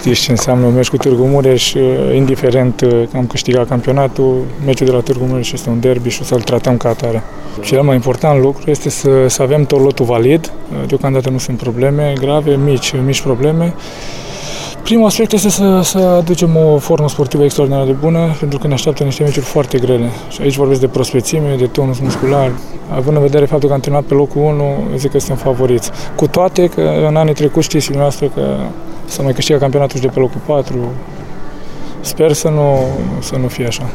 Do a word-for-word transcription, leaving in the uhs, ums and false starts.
știți ce înseamnă un meci cu Târgu Mureș, indiferent că am câștigat campionatul, meciul de la Târgu Mureș este un derby și o să-l tratăm ca atare. Cel mai important lucru este să, să avem tot lotul valid, deocamdată nu sunt probleme grave, mici, mici probleme. Primul aspect este să, să aducem o formă sportivă extraordinar de bună, pentru că ne așteaptă niște meciuri foarte grele. Și aici vorbesc de prospețime, de tonus muscular. Având în vedere faptul că am terminat pe locul unu, zic că suntem favoriți. Cu toate că în anii trecuți știți dumneavoastră că să mai câștigă campionatul și de pe locul patru. Sper să nu, să nu fie așa.